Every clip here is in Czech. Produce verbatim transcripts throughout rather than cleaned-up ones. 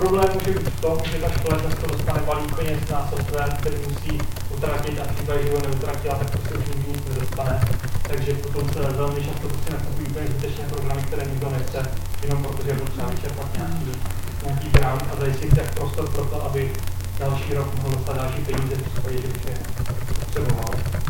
Problém může být v tom, že ta škola často dostane balík peněz na software, který musí utratit a třeba, že ho neutratila, tak prostě už nikdy nic nedostane. Takže potom se velmi často prostě nakupují úplně zbytečné programy, které nikdo nechce, jenom protože je potřeba vyčerpat nějaký, nějaký grant a zajistit tak prostor pro to, aby další rok mohl dostat další peníze v případě, že už je potřeboval.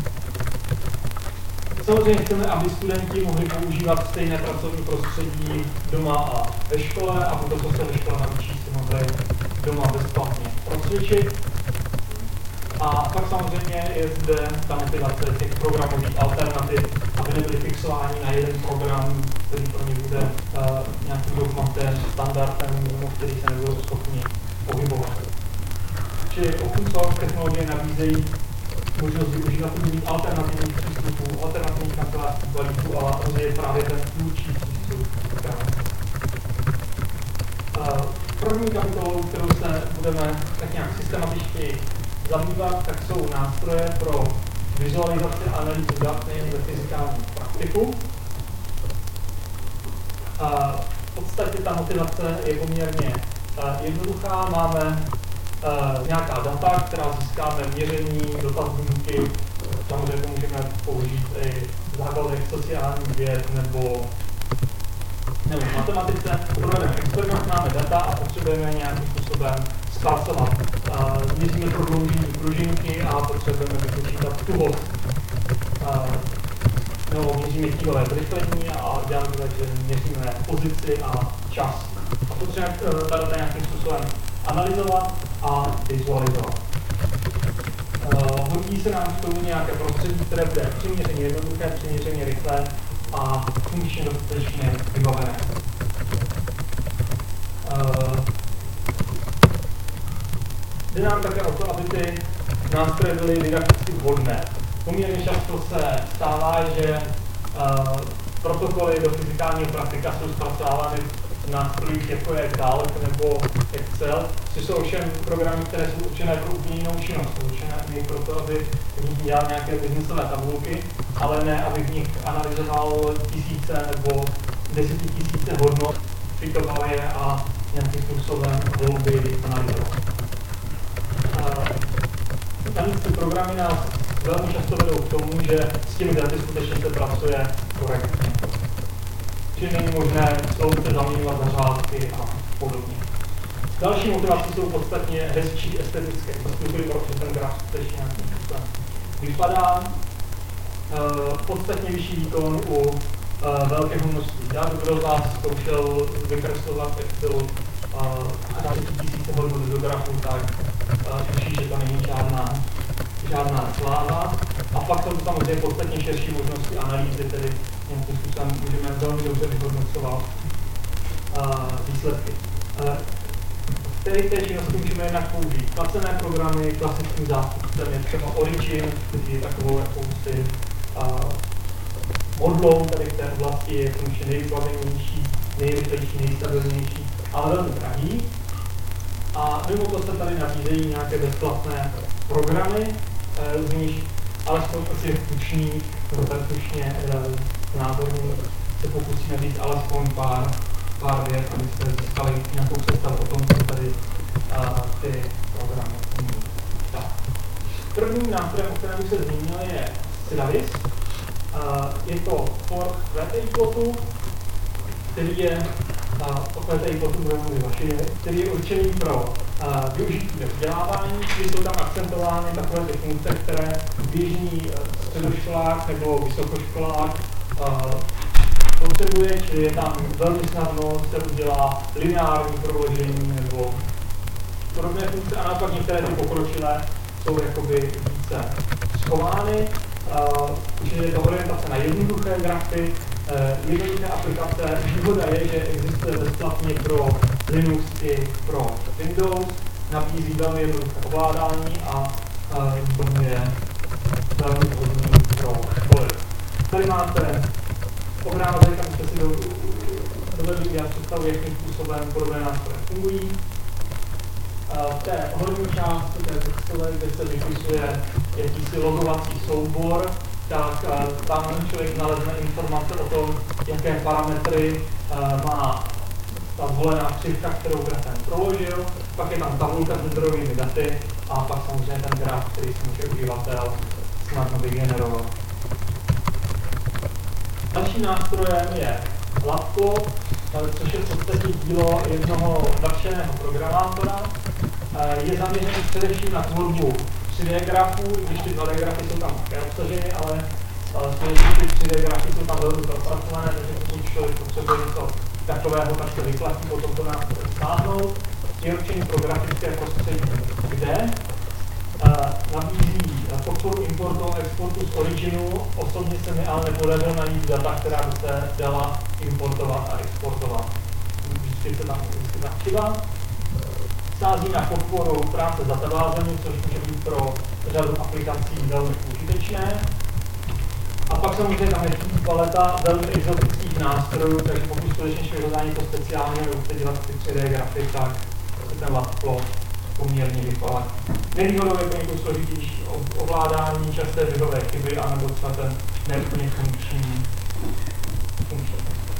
Samozřejmě chceme, aby studenti mohli používat stejné pracovní prostředí doma a ve škole, aby to, co se ve škole naučí, si mohli doma bezplatně procvičit. A pak samozřejmě je zde ta motivace těch programových alternativ, aby nebyli fixováni na jeden program, který pro ně bude uh, nějakým dogmatem, standardem, který se nebudou schopni pohybovat. Čili open source technologie nabízejí možnost využívat různých alternativních přístupů, alternativních kancelářských balíků, ale to je právě ten tvůrčí přístup. První kapitolou, kterou se budeme tak nějak systematičtěji zabývat, tak jsou nástroje pro vizualizaci a analýzu dat nejen ve fyzikálním praktiku. V podstatě ta motivace je poměrně jednoduchá. Máme Uh, nějaká data, která získáme měření, dotazníky, samozřejmě to můžeme použít i v základech sociálních věd nebo, nebo v matematice. Provedeme experiment, máme data a potřebujeme nějakým způsobem zpracovat. Uh, měříme prodloužení pružinky a potřebujeme vypočítat tuhost. Uh, nebo měříme tíhové zrychlení a děláme to tak, že měříme pozici a čas. A potřebujeme uh, ta data nějakým způsobem analyzovat a vizualizovat. Uh, hodí se nám k tomu nějaké prostředí, které bude přiměřeně jednoduché, přiměřeně rychlé a funkčně dostatečně vybavené. Uh, jde nám také o to, aby ty nástroje byly didakticky vhodné. Poměrně často se stává, že uh, protokoly do fyzikálního praktika jsou zpracovávány v nástrojích, jako je Calc nebo Excel, což jsou ovšem programy, které jsou určené pro úplně jinou činnost. Jsou určené pro to, aby v nich dělal nějaké biznisové tabulky, ale ne, aby v nich analyzoval tisíce nebo desetitisíce hodnot, fitoval je a nějakým způsobem volby analyzoval. Navíc ty programy nás velmi často vedou k tomu, že s těmi daty skutečně se pracuje korektně. Čili není možné slouce zaměňovat za řádky a podobně. Další motivací jsou podstatně hezčí estetické struktury, protože ten graf skutečně nějakým způsobem vypadá. E, podstatně vyšší výkon u e, velkého množství dat. Kdo z vás zkoušel vykreslovat Excelu e, tisíce hodnot do grafu, tak tuší, že to není žádná, žádná sláva. A pak jsou samozřejmě podstatně širší možnosti analýzy, tedy nějakým způsobem můžeme velmi dobře vyhodnocovat uh, výsledky. Uh, v té, té činnosti můžeme jednak použít placené programy, klasickým zástupcem je třeba Origin, který je takovou jakousi uh, modlou tady v té oblasti, je funkčně nejvybavenější, nejrychlejší, nejstabilnější, ale velmi drahý. A mimo to se tady nabízejí nějaké bezplatné programy, uh, z nich alespoň asi tušný, tušně názorný, se pokusíme říct alespoň pár, pár věc, abyste získali nějakou představu o tom, co tady a, ty programy umí. Tak. Prvním nástrojem, o kterém bych se zmínil, je Sydavis. Je to fork V T I plotu, který je o V T I plotu budeme mluvit vaši, který je určený pro a, využití ve vzdělávání, kdy jsou tam akcentovány takové ty funkce, které běžný středoškolák nebo vysokoškolák a, potřebuje, čili je tam velmi snadno se udělá lineární proložení nebo podobné funkce, a naopak některé ty pokročilé jsou jakoby více schovány, uh, čili je to orientace na jednoduché grafy, uh, jednoduché aplikace. Výhoda je, že existuje bezplatně pro Linux i pro Windows, nabízí velmi jednoduché ovládání a uh, je velmi vhodný pro školy. Tady máte obrázek, abyste si dovedli udělat představu, jakým způsobem podobné nástroje fungují. V té horní části té textové, kde se vypisuje jakýsi logovací soubor, tak tam člověk nalezne informace o tom, jaké parametry má ta zvolená křivka, kterou grafem proložil, pak je tam tabulka s zdrojovými daty a pak samozřejmě ten graf, který si může uživatel snadno vygenerovat. Dalším nástrojem je Matplot, což je v podstatě dílo jednoho nadšeného programátora. Je zaměřený především na tvorbu tři dé grafů, když ty dva dé grafy jsou tam také obsaženy, ale ty tři dé grafy jsou tam velmi propracované, takže pokud člověk potřebuje něco takového, tak se vyplatí potom to nástroje stáhnout. Je určený pro grafické prostředí, kde nabízí podporu importu a exportu z Originu. Osobně se mi ale nepodařilo najít data, která by se dala importovat a exportovat. Vždycky se tam vždycky chyba. Sází na podporu práce s databázemi, což může být pro řadu aplikací velmi užitečné. A pak samozřejmě tam je paleta velmi exotických nástrojů, takže pokud skutečně člověk hledá něco speciálního, nebo chce dělat ty tři dé grafy, tak se ten Matplot poměrně vypadá. Nevýhodou je to několik složitější ovládání, časté běhové chyby, anebo třeba ten neúplně funkční funkční.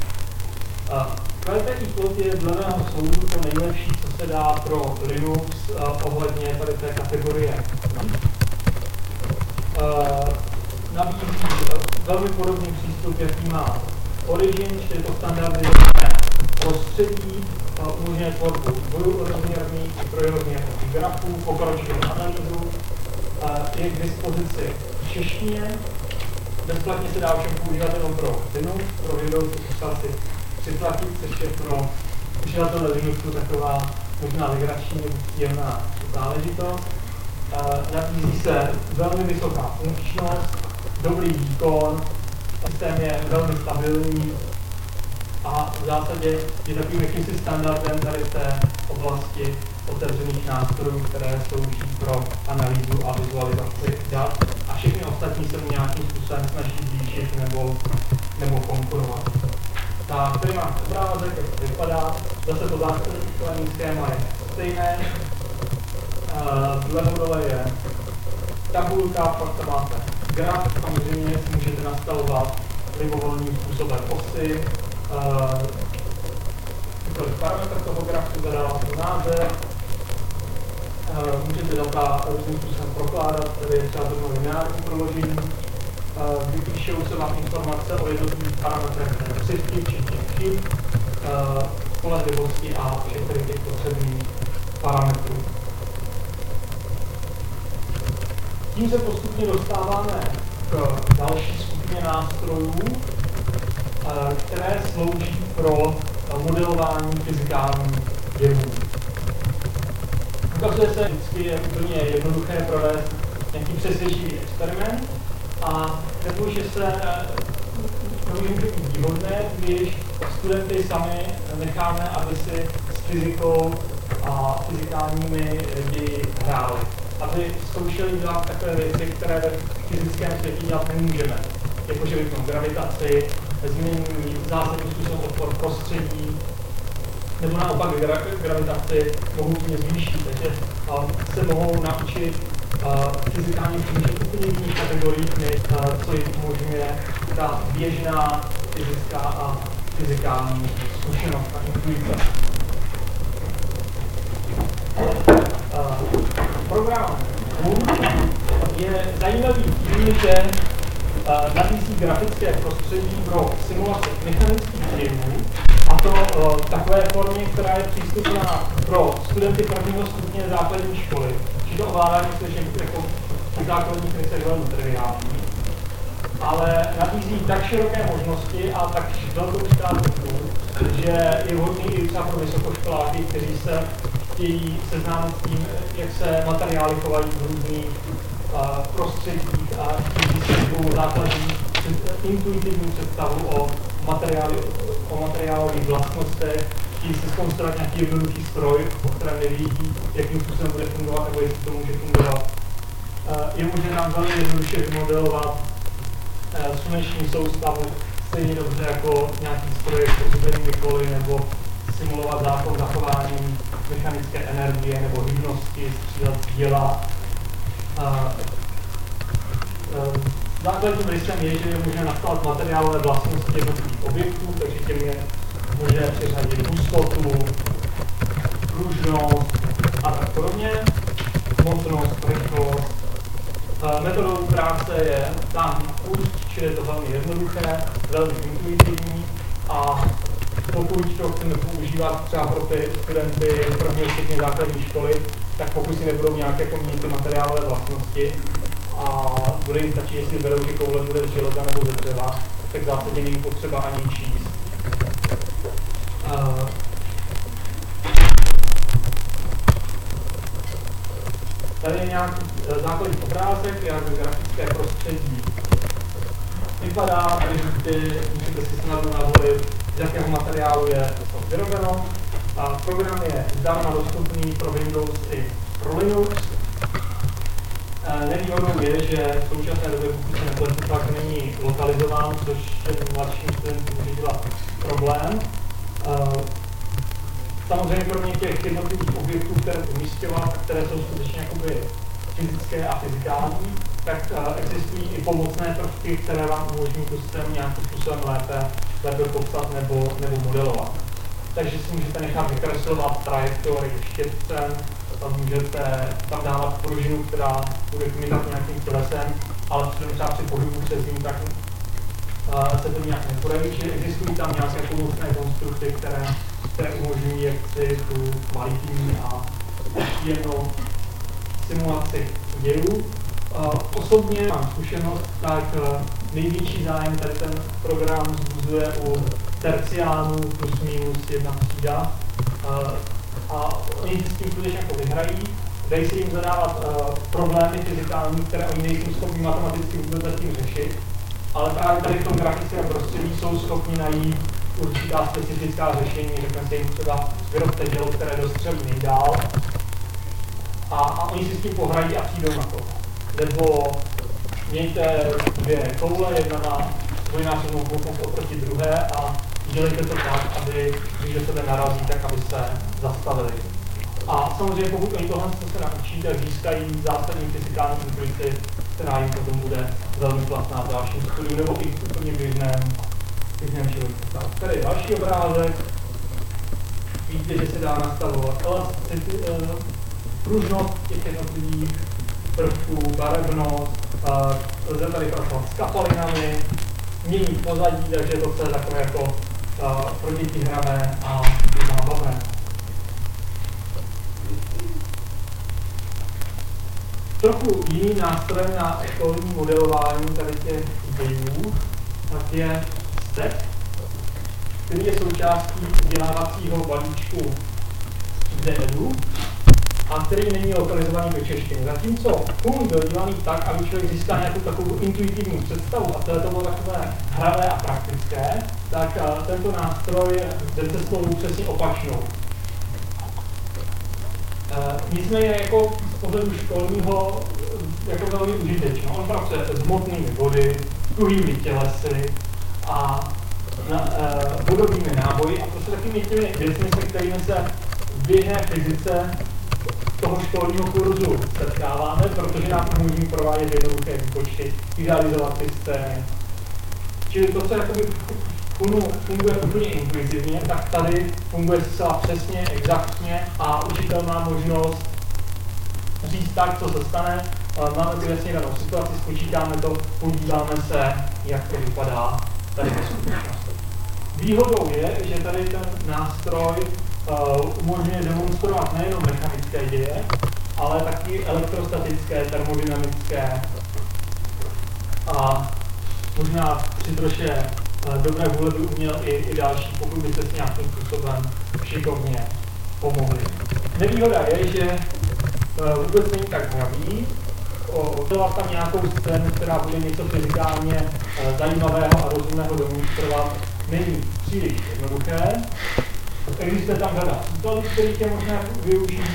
KVPIplot je dle mého soudu to nejlepší, co se dá pro Linux ohledně tady té kategorie. Nabízí velmi podobný přístup, jaký má Origin, čili to standardizované prostředí, umožňuje tvorbu dvojrozměrných i trojrozměrných grafů, pokročilou analýzu, je k dispozici v češtině, bezplatně se dá ovšem používat jenom pro Linux, pro Windows to si připlatit, což je pro uživatele Linuxu taková možná legrační nebo příjemná záležitost. Nabízí se velmi vysoká funkčnost, dobrý výkon, systém je velmi stabilní a v zásadě je takovým jakýmsi standardem tady v té oblasti otevřených nástrojů, které slouží pro analýzu a vizualizaci dat a všechny ostatní se mu nějakým způsobem snaží blížit nebo, nebo konkurovat. Tak tady mám obrázek, jak to vypadá, zase to základní schéma je stejné. Vlevo dole je tabulka, pak tam máte graf, samozřejmě si můžete nastavovat libovolným způsobem osy, uh, parametr toho grafu, zadávat tu název, uh, můžete data různým způsobem prokládat, tedy třeba to lineární proložení, uh, vypíšou se vám informace o jednotlivých parametrech té křivky, včetně chyb, uh, spolehlivosti a všech těch potřebných parametrů. Tím se postupně dostáváme k další skupině nástrojů, které slouží pro modelování fyzikálních jevů. Ukazuje se, vždycky je úplně jednoduché provést nějaký přesvědčivý experiment a nebo že se může být výhodné, když studenty sami necháme, aby si s fyzikou a fyzikálními ději hráli. Aby zkoušeli dělat takové věci, které ve fyzickém světě dělat nemůžeme. Jakože vypnout gravitaci, změní zásadním způsobem odpor prostředí, nebo naopak gra gravitaci mohutně zvýší. Takže um, se mohou naučit uh, fyzikálně přemýšlet úplně jiných kategoriích, než uh, co jim umožňuje ta běžná fyzická a fyzikální zkušenost a intuice. Uh, program je zajímavý tím, že uh, nabízí grafické prostředí pro simulaci mechanických jevů, a to uh, v takové formě, která je přístupná pro studenty prvního stupně základní školy. Či to ovládání skutečně jako v základních rysech velmi triviální, ale nabízí tak široké možnosti a tak velkou škálu, že je vhodný i třeba pro vysokoškoláky, kteří se chtějí seznámit s tím, jak se materiály chovají v různých uh, prostředích a chtějí si takovou základní intuitivní představu o, materiály, o materiálových vlastnostech, chtějí si zkonstruovat nějaký jednoduchý stroj, o kterém nevědí, jakým způsobem bude fungovat nebo jestli to může fungovat. Uh, je možné nám velmi jednoduše vymodelovat uh, sluneční soustavu stejně dobře jako nějaký stroj s ozubenými koly nebo simulovat zákon zachování mechanické energie nebo hybnosti, střídat děla. Základním rysem je, že je možné nastavovat materiálové vlastnosti jednotlivých objektů, takže těm je možné přiřadit hustotu, Metodou práce je tam kurz, čili je to velmi jednoduché, velmi intuitivní a pokud to chceme používat třeba pro ty studenty prvního stupně základní školy, tak pokud si nebudou nějaké měnit ty materiálové vlastnosti a bude jim stačit, jestli berou, že koule bude z železa nebo ze dřeva, tak v zásadě není potřeba ani číst. Uh, Tady je nějaký základní obrázek, jak grafické prostředí vypadá. Tady můžete, můžete si snadno navolit, z jakého materiálu je to vyrobeno. A program je zdarma dostupný pro Windows i pro Linux. Nevýhodou je, že v současné době, pokud se nepletu, tak není lokalizován, což mladším studentům může dělat problém. Samozřejmě kromě těch jednotlivých objektů, které umístěvat, které jsou skutečně jakoby fyzické a fyzikální, tak uh, existují i pomocné prvky, které vám umožní tu systém nějakým způsobem lépe, lépe popsat nebo, nebo modelovat. Takže si můžete nechat vykreslovat trajektorii štětcem, tam můžete tam dávat pružinu, která bude kmitat nějakým tělesem, ale třeba při pohybu přes ním, tak uh, se to nějak nepodají, čili existují tam nějaké pomocné konstrukty, které které umožňují jak si tu kvalitní a příjemnou simulaci dějů. Uh, osobně mám zkušenost, tak uh, největší zájem tady ten program vzbuzuje u terciánů plus minus jedna třída. Uh, a oni s tím skutečně jako vyhrají, dají si jim zadávat uh, problémy fyzikální, které oni nejsou schopni matematicky vůbec zatím řešit, ale právě tady v tom grafickém prostředí jsou schopni najít určitá specifická řešení, řekne se jim třeba vyrobte dělo, které dostřelí nejdál a, a oni si s tím pohrají a přijdou na to. Nebo mějte dvě koule, jedna na dvojnásobnou hmotnost oproti druhé a dělejte to tak, aby když do sebe narazí, tak aby se zastavili. A samozřejmě pokud oni tohle se naučí, tak získají zásadní fyzikální intuici, která jim potom bude velmi platná v dalším studiu nebo i v úplně běžném Tady je další obrázek. Vidíte, že se dá nastavovat elasticity, uh, pružnost těch jednotlivých prvků, barevnost, uh, lze tady pracovat s kapalinami, měnit pozadí, takže je to celé takové jako uh, pro děti hrané a zábavné. Trochu jiný nástroj na školní modelování tady těch dějů, tak je step, který je součástí vzdělávacího balíčku D E D U a který není lokalizovaný do češtiny. Zatímco Fung byl dělaný tak, aby člověk získal nějakou takovou intuitivní představu a celé to bylo takové hravé a praktické, tak uh, tento nástroj jde cestou přesně opačnou. Uh, nicméně jako z pohledu školního jako velmi užitečný. On pracuje s hmotnými body, tuhými tělesy a na, uh, vodovými náboji a prostě takovými těmi věcmi, se kterými se v běžné fyzice toho školního kurzu setkáváme, protože nám umožní provádět jednoduché výpočty, idealizovat systémy. Čili to, co jakoby funguje úplně intuitivně, tak tady funguje zcela přesně, exaktně a učitel má možnost říct tak, co se stane. Máme ty jasně danou situaci, spočítáme to, podíváme se, jak to vypadá tady ve skutečnosti. Výhodou je, že tady ten nástroj uh, umožňuje demonstrovat nejenom mechanické děje, ale taky elektrostatické, termodynamické a možná při troše uh, dobré vůle by uměl i, i další, pokud by se s nějakým způsobem šikovně pomohli. Nevýhoda je, že uh, vůbec není tak dravý, udělat tam nějakou scénu, která bude něco fyzikálně uh, zajímavého a rozumného demonstrovat, není příliš jednoduché. Existuje tam řada příkladů, kterých je možné využít.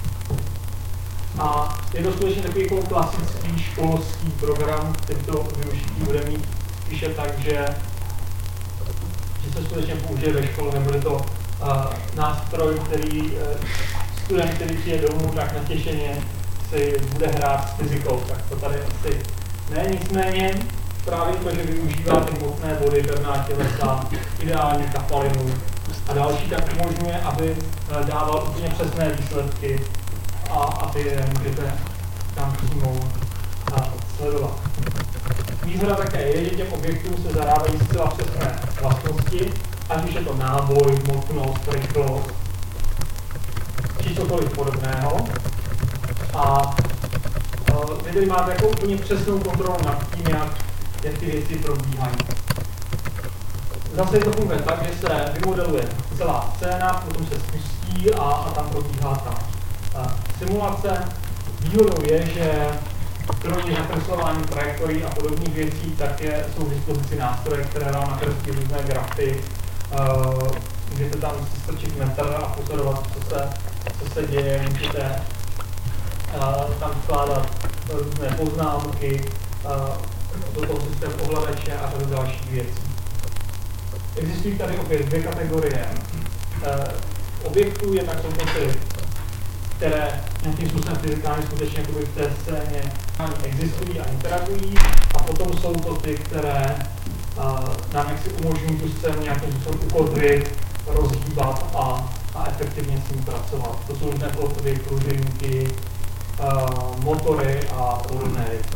A je to skutečně takový jako klasický školský program, který to využití bude mít spíše tak, že, že se skutečně použije ve škole, nebude to uh, nástroj, který uh, student, který přijde domů, tak natěšeně si bude hrát s fyzikou, tak to tady asi ne. Nicméně právě to, že využívá ty hmotné body, pevná tělesa, ideální kapalinu a další, tak umožňuje, aby dával úplně přesné výsledky a aby je můžete tam přímo sledovat. Výhoda také je, že těm objektům se zadávají zcela přesné vlastnosti, ať už je to náboj, hmotnost, rychlost, či cokoliv podobného. A uh, vy tady máte jako úplně přesnou kontrolu nad tím, jak, jak ty věci probíhají. Zase to funguje tak, že se vymodeluje celá scéna, potom se spustí a, a tam probíhá ta uh, simulace. Výhodou je, že kromě nakreslování trajektorií a podobných věcí, tak je, jsou k dispozici nástroje, které vám nakreslí různé grafy. Uh, můžete tam strčit metr a pozorovat, co se, co se děje, můžete uh, tam vkládat různé poznámky, uh, do toho systému ovladače a řadu dalších věcí. Existují tady opět dvě kategorie uh, objektů, jednak jsou to ty, které nějakým způsobem fyzikálně skutečně v té scéně existují a interagují, a potom jsou to ty, které uh, nám jaksi umožňují tu scénu nějakým způsobem ukotvit, rozhýbat a, a efektivně s ní pracovat. To jsou různé plotovy, pružinky, uh, motory a podobné věci.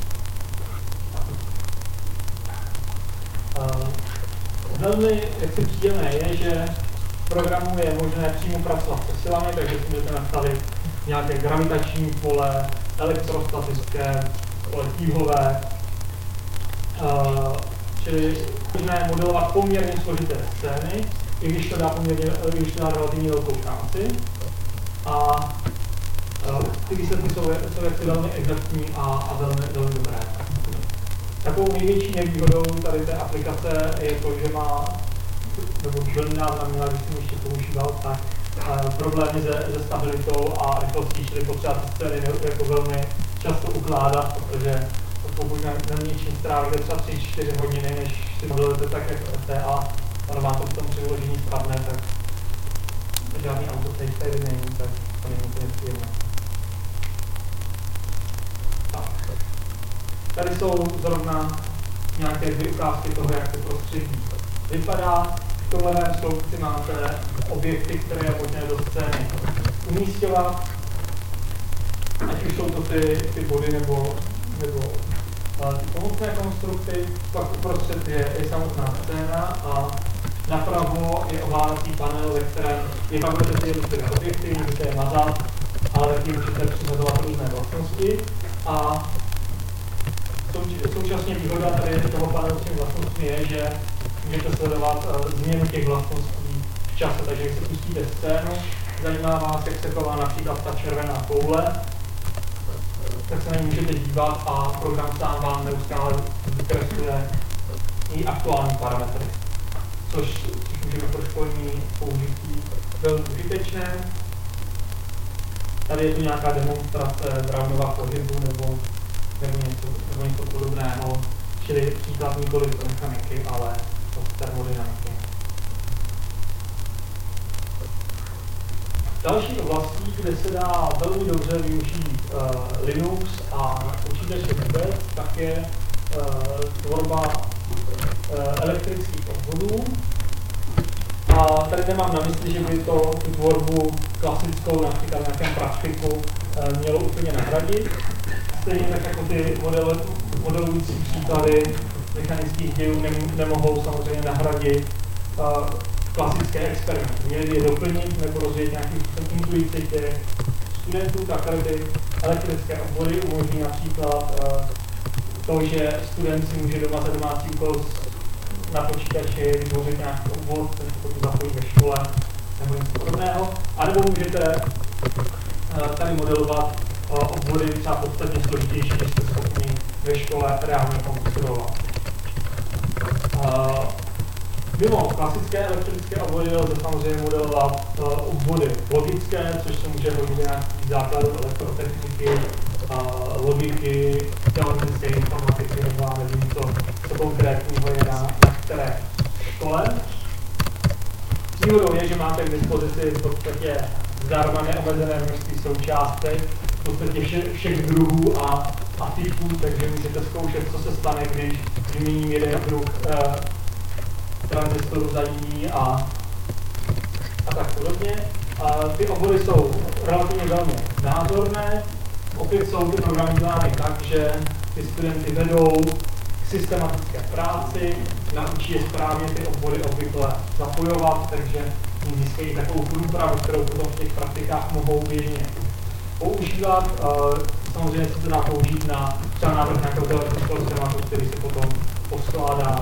Uh, velmi jaksi příjemné je, že v programu je možné přímo pracovat se silami, takže si můžete nastavit nějaké gravitační pole, elektrostatické, pole tíhové, uh, čili možné modelovat poměrně složité scény, i když to dá poměrně, i když to dá relativně velkou šanci. A uh, ty výsledky jsou, jsou jaksi velmi exaktní a, a velmi, velmi dobré. Takovou největší nevýhodou tady té aplikace je to, že má, nebo velmi nedávno měla, když jsem ještě používal, tak uh, problémy se, se stabilitou a rychlostí, čili potřeba ty scény jako velmi často ukládat, protože pokud na, na něčím strávíte třeba tři čtyři hodiny, než si modelujete tak jako F T A, ono vám to v tom přiložení spadne, tak žádný autosave tady není, tak to není úplně příjemné. Tak. Tady jsou zrovna nějaké dvě ukázky toho, jak to prostředí vypadá. V tomhle sloupci máte objekty, které je možné do scény umísťovat, ať už jsou to ty, ty body nebo, nebo ty pomocné konstrukty. Pak uprostřed je, je samotná scéna a napravo je ovládací panel, ve kterém je pak budete ty jednotlivé objekty, můžete je mazat, ale taky můžete přizazovat různé vlastnosti. A současně výhoda tady toho panelu s těmi vlastnostmi je, že můžete sledovat uh, změnu těch vlastností v čase, takže když si pustíte scénu, zajímá vás, jak se chová například ta červená koule, tak se na ní můžete dívat a program sám vám neustále vykresluje její aktuální parametry, což, což můžeme pro školní použití velmi užitečné. Tady je tu nějaká demonstrace Brownova pohybu nebo, nebo, něco, nebo něco podobného, čili příklad nikoli z mechaniky, ale z termodynamiky. Další oblastí, kde se dá velmi dobře využít uh, Linux a počítače vůbec, tak je uh, tvorba uh, elektrických obvodů. A tady nemám na mysli, že by to tu tvorbu klasickou, například na nějakém praktiku, uh, mělo úplně nahradit. Stejně tak jako ty model, modelující příklady mechanických dějů nemohou samozřejmě nahradit uh, klasické experimenty. Měli by je doplnit nebo rozvíjet nějaký intuici těch studentů, tak tady ty elektrické obvody umožní například uh, to, že student si může doma za domácí úkol na počítači vytvořit nějaký obvod, ten se potom zapojí ve škole nebo něco podobného. A nebo můžete uh, tady modelovat uh, obvody třeba podstatně složitější, než jste schopni ve škole reálně konstruovat. Uh, Mimo klasické elektrické obvody lze samozřejmě modelovat uh, obvody logické, což se může hodit nějaký základů elektrotechniky, uh, logiky, teoretické informatiky, nebo nevím, co, co konkrétního je na, na které škole. Výhodou je, že máte k dispozici v podstatě zdarma neomezené množství součástek, v podstatě vše, všech druhů a, a typů, takže můžete zkoušet, co se stane, když vyměním jeden druh uh, tranzistoru za jiný a, a tak podobně. A ty obvody jsou relativně velmi názorné. Opět jsou ty programy dělány tak, že ty studenty vedou k systematické práci, naučí je správně ty obory obvykle zapojovat, takže získají takovou průpravu, kterou potom v těch praktikách mohou běžně používat. Samozřejmě se to dá použít na třeba návrh nějakého teoretického schématu, který se potom poskládá.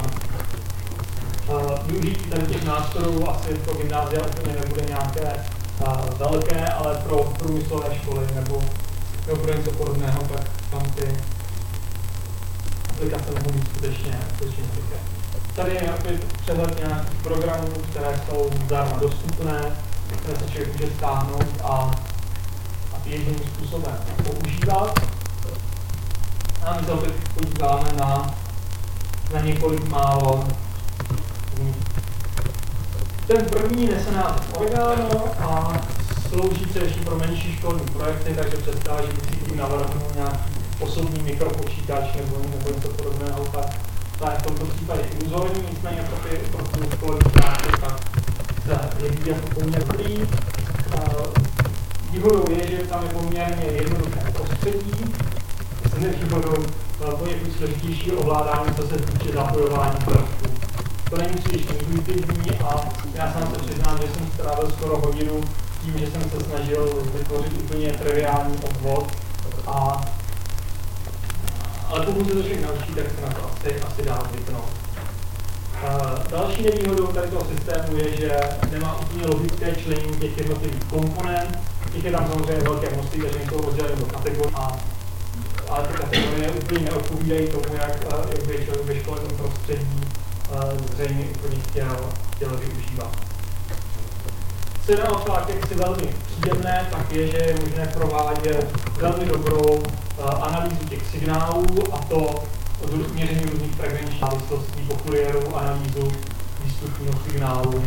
Využití tady těch nástrojů asi pro gymnázia úplně nebude nějaké velké, ale pro průmyslové školy nebo, nebo pro něco podobného, tak tam ty aplikace mohou být skutečně, skutečně velké. Tady je opět přehled nějakých programů, které jsou zdarma dostupné, které se člověk může stáhnout a, a běžným způsobem používat. A my se opět podíváme na, na několik málo. Ten první nese název Organo a slouží především pro menší školní projekty, takže představa, že bych si tím navrhnul nějaký osobní mikropočítač nebo, nebo něco podobného, tak to je v tomto případě iluzorní, nicméně pro ty pro tu školní práci tak se jeví jako poměrně dobrý. Výhodou je, že tam je poměrně jednoduché prostředí, s nevýhodou poněkud složitější ovládání, co se týče zapojování prvků. To není příliš intuitivní a já sám se přiznám, že jsem strávil skoro hodinu tím, že jsem se snažil vytvořit úplně triviální obvod. A, ale pokud se to člověk naučí, tak se na to asi, asi dá zvyknout. Další nevýhodou tady toho systému je, že nemá úplně logické členění těch jednotlivých komponent. Těch je tam samozřejmě velké množství, takže jsou rozděleny do kategorií. Ale ty kategorie úplně neodpovídají tomu, jak, jak by člověk ve školním prostředí zřejmě úplně chtěl, chtěl využívat. Co je naopak jaksi velmi příjemné, tak je, že je možné provádět velmi dobrou uh, analýzu těch signálů, a to od měření různých frekvenčních závislostí po Fourierovu analýzu výstupního signálu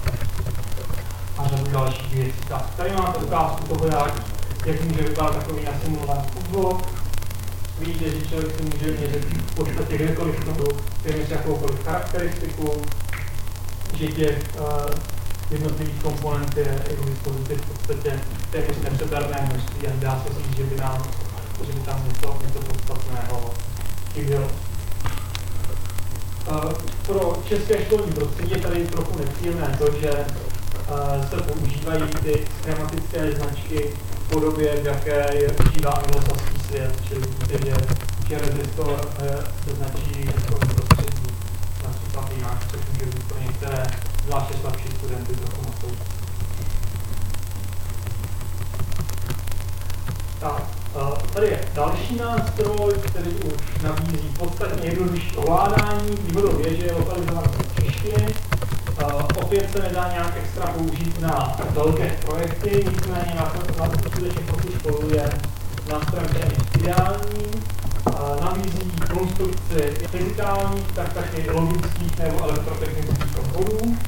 a řadu dalších věcí. Tak, tady máte ukázku toho, jak, jak může vypadat takový nasimulovaný obvod. Vidíte, že člověk si může měřit v podstatě kdekoliv tomu téměř jakoukoliv charakteristiku, že těch uh, jednotlivých komponent je k dispozici v podstatě téměř nepřeberné množství a dá se říct, že by, nám, že by tam něco, něco podstatného chybělo. Uh, pro české školní prostředí je tady trochu nepříjemné to, že uh, se používají ty schematické značky v podobě, v jaké je užívá anglosaský svět, čili víte, že, že rezistor uh, se značí v školním prostředí, například jinak, což může být pro některé zvláště slabší studenty trochu moc. Tak, tady je další nástroj, který už nabízí podstatně jednodušší ovládání. Výhodou je, že je lokalizovaný v češtině. Opět se nedá nějak extra použít na velké projekty, nicméně na to skutečně pro tu školu je nástrojem téměř ideální. Nabízí konstrukci fyzikálních, tak taky logických nebo elektrotechnických obvodů.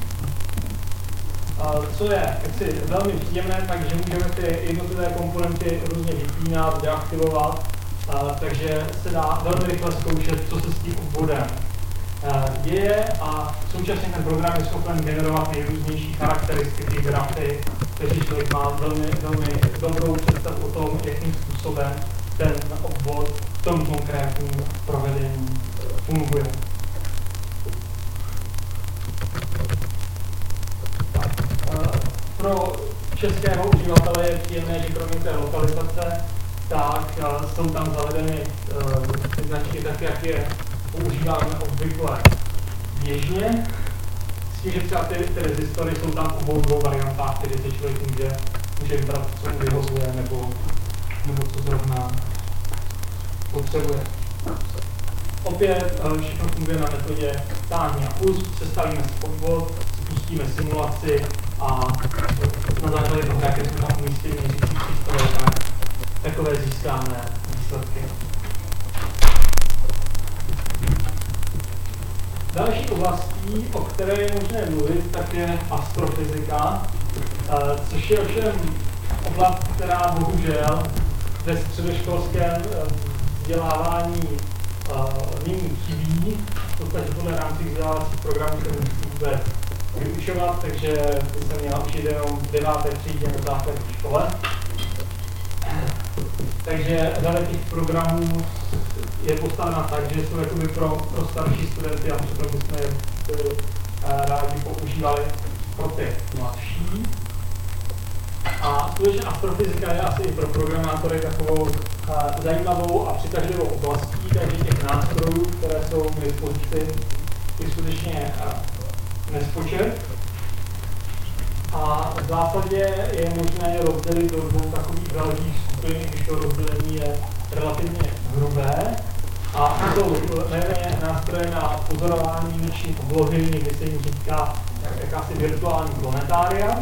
Co je jaksi velmi příjemné, takže můžeme ty jednotlivé komponenty různě vypínat, deaktivovat, takže se dá velmi rychle zkoušet, co se s tím obvodem děje, a současně ten program je schopen generovat nejrůznější charakteristiky, grafy, takže člověk má velmi, velmi dobrou představu o tom, jakým způsobem ten obvod v tom konkrétním provedení funguje. Pro českého uživatele je příjemné, že kromě té lokalizace, tak jsou tam zavedeny ty značky tak, jak je používáme obvykle běžně. S tím, že třeba ty, ty rezistory jsou tam v obou dvou variantách, kdy se člověk může, může vybrat, co mu vyhovuje, nebo, nebo co zrovna potřebuje. Opět všechno funguje na metodě táhni a pust, sestavíme si obvod, spustíme simulaci a na základě toho, jaké jsme tam umístili měřící přístroje, tak takové získáme výsledky. Další oblastí, o které je možné mluvit, tak je astrofyzika, což je ovšem oblast, která bohužel ve středoškolském vzdělávání nyní chybí. V podstatě podle rámcích vzdělávacích programů se musí vůbec vyučovat, takže by se měla učit jenom v deváté třídě na základní škole. Takže řada těch programů je postavena tak, že jsou jakoby pro, pro starší studenty a přitom bychom je byli rádi používali pro ty mladší. A skutečně astrofyzika je asi i pro programátory takovou uh, zajímavou a přitažlivou oblastí, takže těch nástrojů, které jsou k dispozici, je skutečně uh, nespočet. A v zásadě je možné je rozdělit do dvou takových velkých skupin, když to rozdělení je relativně hrubé. A to jsou nejméně nástroje na pozorování noční oblohy, někdy se jim říká jakási virtuální planetária.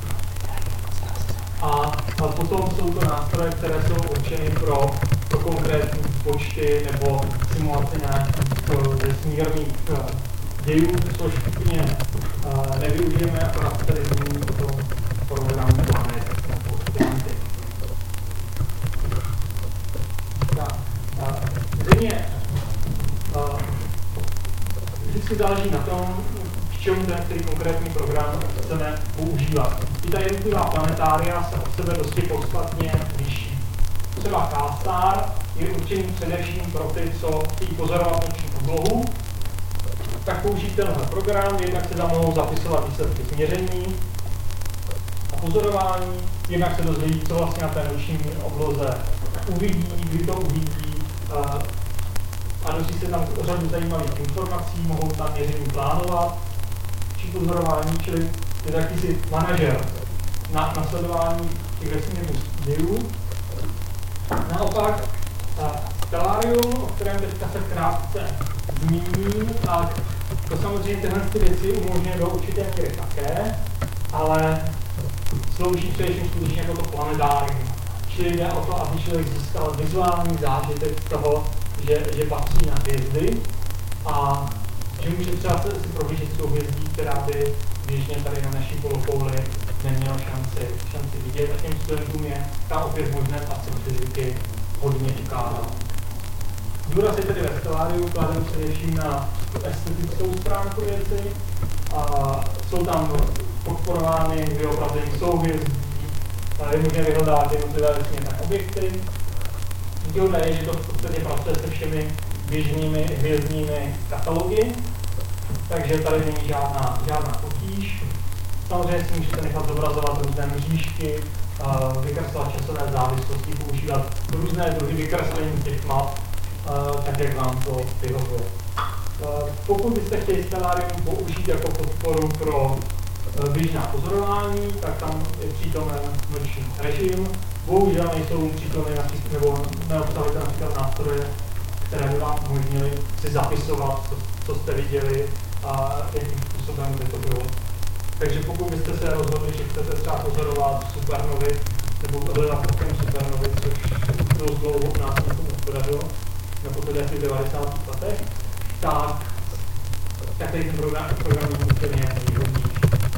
A, a potom jsou to nástroje, které jsou určeny pro, pro konkrétní počty nebo simulace nějakých vesmírných dějů, což úplně uh, nevyužijeme, akorát tady zmíním o tom programu planet nebo planety. Zřejmě uh, vždycky záleží na tom, k čemu ten který konkrétní program chceme používat. I ta jednotlivá planetária se od sebe dosti podstatně liší. Třeba K-Star je určený především pro ty, co chtějí pozorovat noční oblohu. Tak použít tenhle program, jednak se tam mohou zapisovat výsledky změření a pozorování, jednak se dozvědí, co vlastně na té noční obloze uvidí, kdy to uvidí, a dozví se tam řadu zajímavých informací, mohou tam měření plánovat, či pozorování, čili je taky si manažer na nasledování těch vesmírných dějů. Naopak, Stellarium, o kterém teďka se krátce zmíním, tak to samozřejmě tyhle ty věci umožňuje do určité míry také, ale slouží především skutečně jako to planetárium. Čili jde o to, aby člověk získal vizuální zážitek z toho, že, že patří na hvězdy a že může třeba si prohlížet souhvězdí, která by běžně tady na naší polokouli neměla šanci, šanci vidět. A těm studentům je ta opět možné astrofyziky hodně ukázat. Důraz je tedy ve Stellariu kladen především na estetickou stránku věci. A jsou tam podporovány vyobrazení souhvězdí, je možné vyhledávat jednotlivé vesmírné objekty. Výhodné je, že to v podstatě pracuje se všemi běžnými hvězdními katalogy, takže tady není žádná, žádná potíž. Samozřejmě si můžete nechat zobrazovat různé mřížky, vykreslovat časové závislosti, používat různé druhy vykreslení těch map, tak jak vám to vyhovuje. Pokud byste chtěli Stellarium použít jako podporu pro běžná pozorování, tak tam je přítomen noční režim. Bohužel nejsou přítomny nebo neobsahujete například nástroje, které by vám umožnily si zapisovat, co, co jste viděli a jakým způsobem by to bylo. Takže pokud byste se rozhodli, že chcete třeba pozorovat supernovy nebo hledat okem supernovy, což dost dlouho u nás někomu podařilo, nebo tedy asi v devadesátých letech, tak, tak tady ten program, program je úplně nejvhodnější.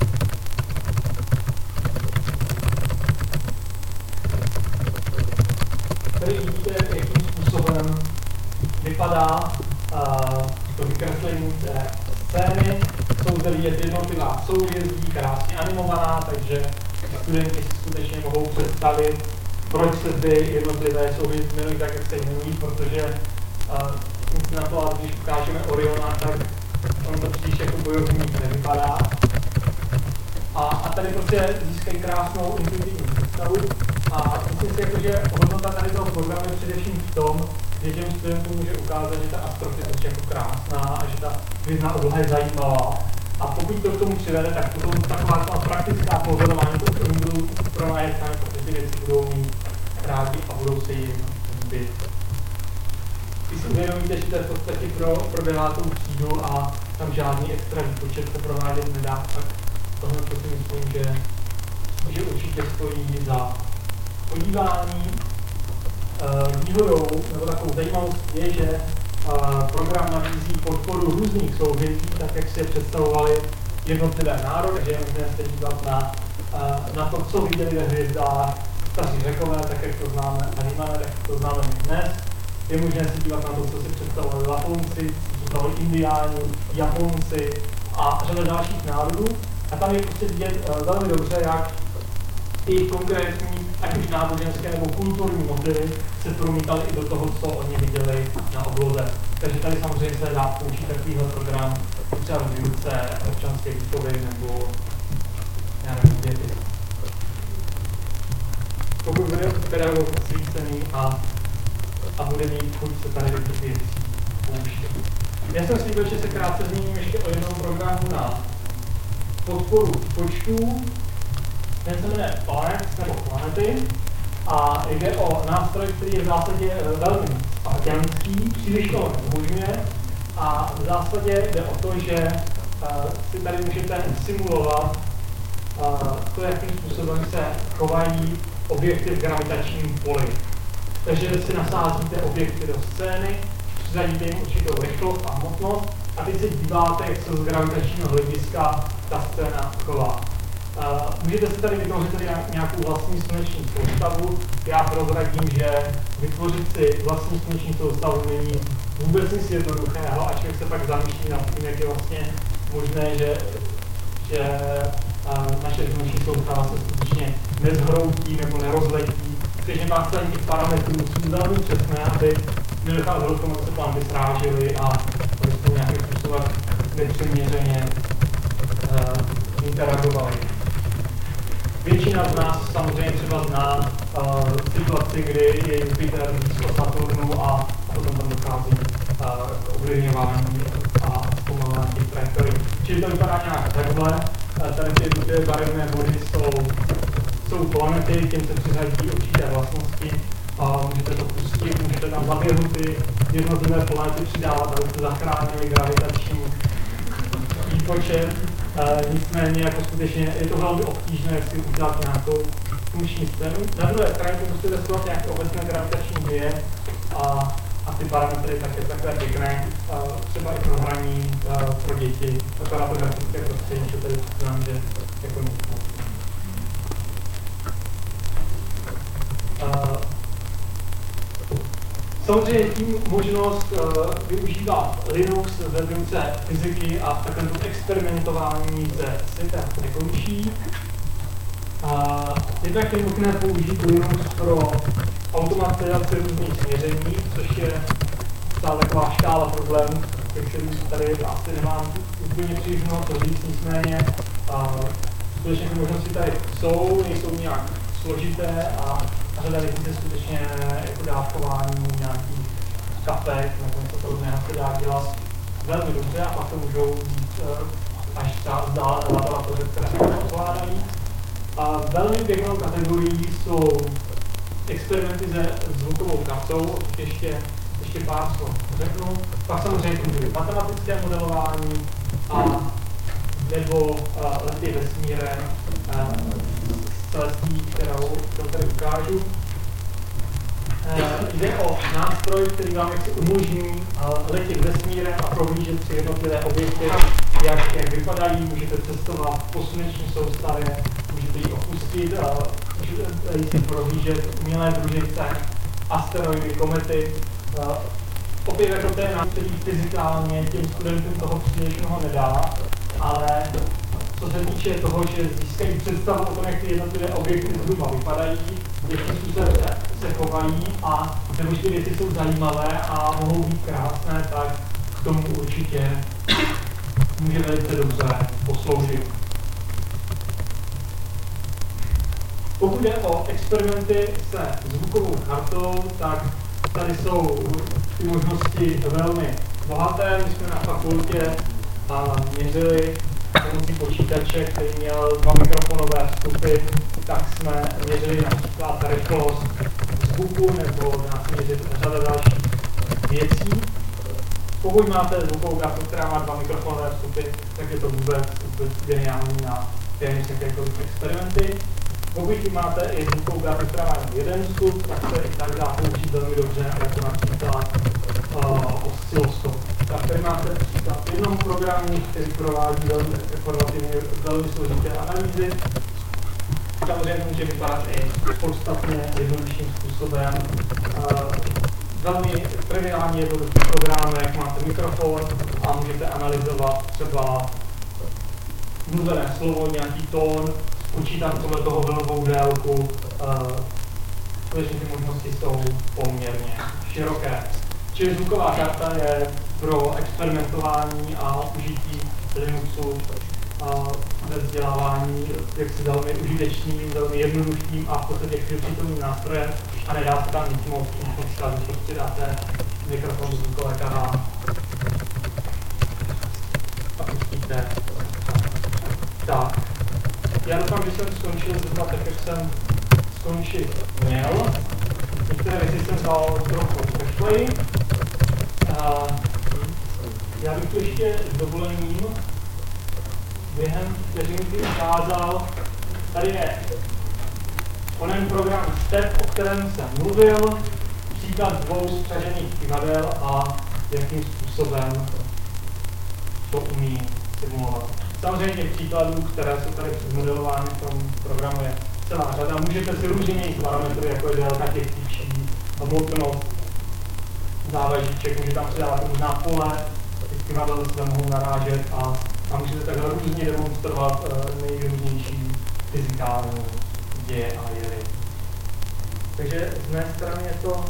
Tady vidíte, jakým způsobem vypadá uh, to vykreslení té scény. Jsou zde vidět jednotlivá souhvězdí, krásně animovaná, takže studenti si skutečně mohou představit, proč se zde jednotlivé souhvězdí jmenují tak, jak se jmenují, protože uh, na to, když ukážeme Oriona, tak on to příliš jako bojovník nevypadá. A, a tady prostě získají krásnou intuitivní představu. A myslím si, jako, že hodnota tady toho programu je především v tom, že těm studentům může ukázat, že ta astrofyzika je jako krásná a že ta hvězdná obloha je zajímavá. A pokud to k tomu přivede, tak potom taková praktická pozorování, to oni budou pronájet sami, protože ty věci budou mít rádi a budou se jim líbit. Když si uvědomíte, že to je v podstatě pro, pro devátou třídu a tam žádný extra výpočet se provádět nedá, tak tohle to si myslím, že, že určitě stojí za podívání. Výhodou nebo takovou zajímavostí je, že program nabízí podporu různých souhvězdí, tak jak si je představovali jednotlivé národy, takže je možné se dívat na, na to, co viděli ve hvězdách staří Řekové, tak jak to známe na Římané, tak jak to známe dnes. Je možné se dívat na to, co si představovali Laponci, co představovali Indiáni, Japonci a řada dalších národů. A tam je prostě vidět velmi dobře, jak i konkrétní ať už náboženské nebo kulturní motivy, se promítaly i do toho, co oni viděli na obloze. Takže tady samozřejmě se dá použít takovýhle program třeba v výuce občanské výchovy nebo já nevím, děti. Pokud bude pedagog osvícený a, a bude mít chuť se tady do těch věcí pouštět. Já jsem slíbil, že se krátce zmíním ještě o jednom programu na podporu počtů. Ten se jmenuje Planets nebo Planety a jde o nástroj, který je v zásadě velmi spartianský, příliš to neumožňuje a v zásadě jde o to, že uh, si tady můžete simulovat uh, to, jakým způsobem se chovají objekty v gravitačním poli. Takže si nasázíte objekty do scény, přizadíte jim určitou rychlost a hmotnost a teď se díváte, jak se z gravitačního hlediska ta scéna chová. Uh, můžete si tady vytvořit tady nějakou vlastní sluneční soustavu. Já prozradím, že vytvořit si vlastní sluneční soustavu není vůbec nic jednoduchého a člověk se pak zamýšlí nad tím, jak je vlastně možné, že, že uh, naše sluneční soustava se skutečně nezhroutí nebo nerozletí. Takže vás tady těch parametrů jsou velmi přesné, aby nedocházelo k tomu, aby se tam vysrážili a aby se nějakým způsobem nepřiměřeně uh, interagovali. Většina z nás samozřejmě třeba zná uh, situaci, kdy je Jupiter blízko Saturnu a, a potom tam dochází uh, k ovlivňování a zpomalování těch trajektorií. Čili to vypadá nějak takhle. Uh, tady ty dvě barevné body jsou, jsou planety, těm se přiřadí určité vlastnosti. Uh, můžete to pustit, můžete tam zaběhnuty jednotlivé planety přidávat, abyste zachránili gravitační výpočet. Uh, nicméně jako skutečně je to velmi obtížné, jak si udělat nějakou funkční scénu. Na druhé straně to musíte testovat nějaké obecné gravitační děje a, a ty parametry tak je takové pěkné, uh, třeba i pro hraní uh, pro děti, takové na to grafické prostředí, že tady znám, že jako nic moc. Uh, Samozřejmě tím možnost uh, využívat Linux ve výuce fyziky a v takovém experimentování se světem nekončí. Uh, je také možné použít Linux pro automatizaci různých měření, což je celá taková škála problémů, ke kterým tady asi nemám úplně příliš mnoho co říct, nicméně uh, skutečně ty možnosti tady jsou, nejsou nějak složité a a řada věcí se skutečně jako dávkování nějakých kapek nebo něco podobného se dá dělat velmi dobře a pak to můžou být až třeba vzdálené laboratoře, které se to ovládají. A velmi pěknou kategorií jsou experimenty se zvukovou kartou, ještě, ještě pár slov řeknu. Pak samozřejmě může být matematické modelování a nebo uh, lety vesmírem, celestí, kterou tady ukážu. E, jde o nástroj, který vám jaksi umožní uh, letět vesmírem a prohlížet si jednotlivé objekty, jak, jak vypadají, můžete cestovat po sluneční soustavě, můžete ji opustit, uh, můžete si prohlížet umělé družice, asteroidy, komety. Uh, opět jako ten nástroj fyzikálně těm studentům toho příliš mnoho nedá, ale co se týče toho, že získají představu o tom, jak ty jednotlivé objekty zhruba vypadají, jakým způsobem se, se chovají a nebo ty věci jsou zajímavé a mohou být krásné, tak k tomu určitě může velice dobře posloužit. Pokud jde o experimenty se zvukovou kartou, tak tady jsou ty možnosti velmi bohaté. My jsme na fakultě a měřili pomocí počítače, který měl dva mikrofonové vstupy, tak jsme měřili například rychlost zvuku nebo dá se měřit řada dalších věcí. Pokud máte zvukovou kartu, která má dva mikrofonové vstupy, tak je to vůbec, vůbec geniální na téměř jakékoliv experimenty. Pokud máte i zvukovou kartu, která má jeden vstup, tak se i tak dá použít velmi dobře, jako například uh, osciloskop. Tak tady máte příklad jednoho programu, který provádí velmi informativně, velmi složité analýzy. Samozřejmě může vypadat i podstatně jednodušším způsobem. Uh, velmi triviálně jednoduchý program, jak máte mikrofon a můžete analyzovat třeba mluvené slovo, nějaký tón, počítat podle toho vlnovou délku, uh, skutečně ty možnosti jsou poměrně široké. Čili zvuková karta je pro experimentování a užití Linuxu uh, ve vzdělávání jaksi velmi užitečným, velmi jednoduchým a v podstatě přítomným nástrojem a nedá se tam nic moc podstavit, prostě dáte mikrofon do zvukové kanál a pustíte. Tak, já doufám, že jsem skončil zhruba tak, jak jsem skončit měl. Některé věci jsem vzal trochu rychleji. Já bych to ještě s dovolením během vteřinky ukázal. Tady je onen program Step, o kterém jsem mluvil, příklad dvou spřažených kivadel a jakým způsobem to umí simulovat. Samozřejmě těch příkladů, které jsou tady předmodelovány v tom programu, je celá řada. Můžete si různě měnit parametry, jako je délka těch tyčí, hmotnost závažíček, můžete tam přidávat různá pole, ty kivadla se mohou narážet a, a můžete takhle různě demonstrovat uh, nejrůznější fyzikální děje a jevy. Takže z mé strany je to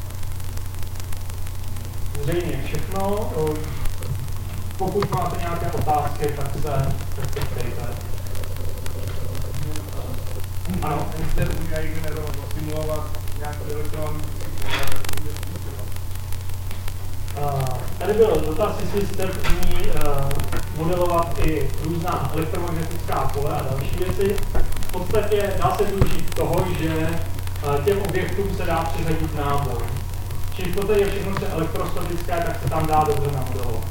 zřejmě všechno. Pokud máte nějaké otázky, tak se, tak se ptejte. Ano, jste uměli generovat, simulovat nějakou elektroniku. Uh, tady byl dotaz, jestli jste umí uh, modelovat i různá elektromagnetická pole a další věci. V podstatě dá se využít toho, že uh, těm objektům se dá přiřadit náboj. Čili v podstatě všechno se elektrostatické, tak se tam dá dobře namodelovat.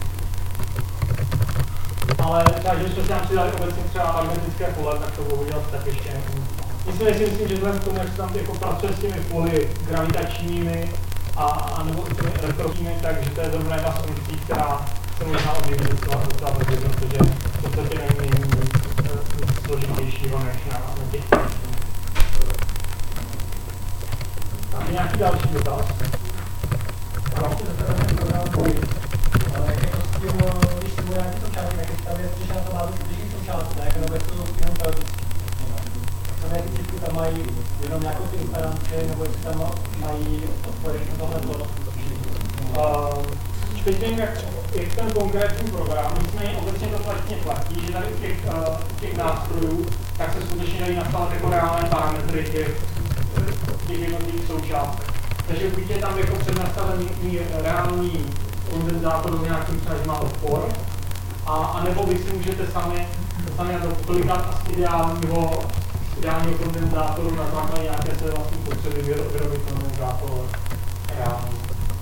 Ale třeba, že jsme si tam přidali obecně třeba magnetické pole, tak to bohužel tak ještě neumí. Nicméně si myslím, že vzhledem k tomu, jak se tam jako pracuje s těmi poli gravitačními a, a nebo i těmi elektronickými, takže to je zrovna jedna z funkcí, která se možná objeví docela docela brzy, protože v podstatě není nic, nic složitějšího než na, na těch funkcích. Máte nějaký další dotaz? Ano, ale jako s tím, když se bude nějaký součástí, tak je tam je přišel na to má být součástí, tak nebo je to jenom teoretický. Které ty tam mají jenom nějakou ty instanci, nebo jestli tam mají odpověď na tohle. Teď nevím, jak, jak ten konkrétní program, nicméně obecně to vlastně platí, že tady u těch, uh, těch nástrojů, tak se skutečně dají nastavit jako reálné parametry těch, těch jednotlivých součástek. Takže buď je tam jako přednastavený reálný kondenzátor s nějakým třeba, že má odpor, a, a nebo vy si můžete sami, sami na to kolikat a z ideálního, ideálního kondenzátoru na základě nějaké své vlastní potřeby vyrobit kondenzátor reálný.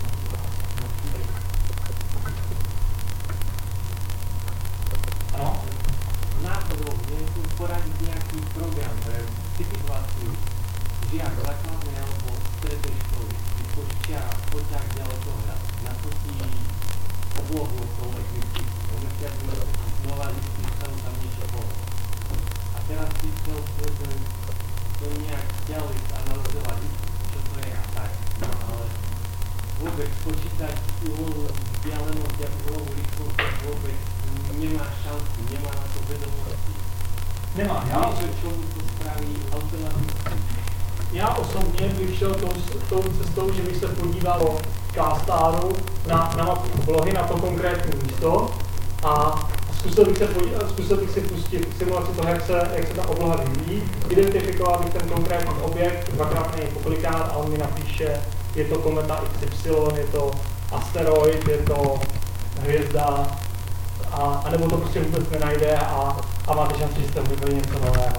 Ano? Náhodou měl poradit nějaký program, který typizovat žiak základnej alebo strednej školy, vypočíta poťah ďalekohľad, nafotí oblohu okolo ekvipiky, umestia by znova listí, chcel tam niečo bolo. A teraz by chcel to nejak ďalej analyzovať, čo to je a tak. No ale vôbec počítať úlohu vzdialenosť a úlohu rýchlosť vôbec nemá šancu, nemá na to vedomosti. Nemá, já, čo mu to spraví automaticky. já osobně bych šel tou, tou cestou, že bych se podíval do K-Staru na, na mapu oblohy, na to konkrétní místo a zkusil bych, se podívat, zkusil bych si pustit simulaci toho, jak se, jak se ta obloha vyvíjí, identifikoval bych ten konkrétní objekt, dvakrát něj poklikát a on mi napíše, je to kometa iks ypsilon, je to asteroid, je to hvězda, a, a nebo to prostě vůbec nenajde a, a máte šanci, že jste vybili něco nového.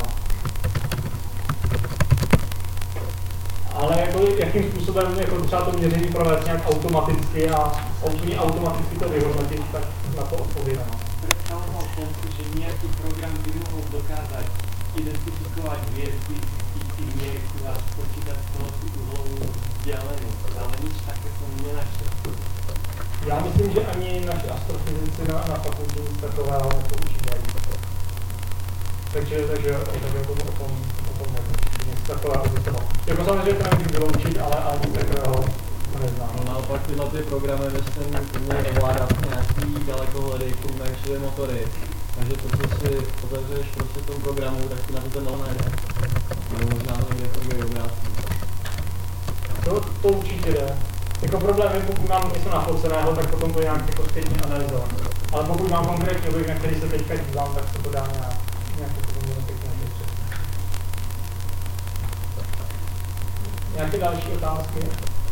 Ale jako, jakým způsobem jako třeba to měření provést nějak automaticky a úplně automaticky to vyhodnotit, tak na to odpovídám. Predstavoval som si, že nejaký program by mohol dokázať identifikovať hviezdy z tých miestu a spočítať z toho tú uhlovú vzdialenosť, ale nič také som nenašiel. Já myslím, že ani naši astrofyzici na, na fakultě nic takového nepoužívají. Takže, takže, takže o tom, o tom, o tom nevím, nic takového existovalo. Jako samozřejmě to nemůžu vyloučit, ale, ale nic takového neznám. No naopak tyhle ty programy by se měly ovládat nějaký dalekohledy, konvenční motory. Takže to, co si otevřeš prostě v tom programu, tak ti na to ten dal najde. Nebo možná to někde takový obrázky. To, to určitě jde. Jako problém je, pokud mám něco nafoceného, tak potom to nějak jako zpětně analyzovat. Ale pokud mám konkrétní objekt, na který se teďka dívám, tak se to dá nějak, nějak jako poměrně pěkně vyřešit. Nějaké další otázky?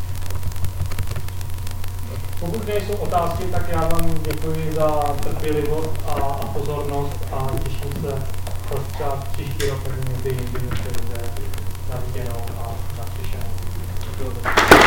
Pokud nejsou otázky, tak já vám děkuji za trpělivost a, a pozornost a těším se třeba příští rok, někdy jindy, někdy na viděnou a na slyšenou.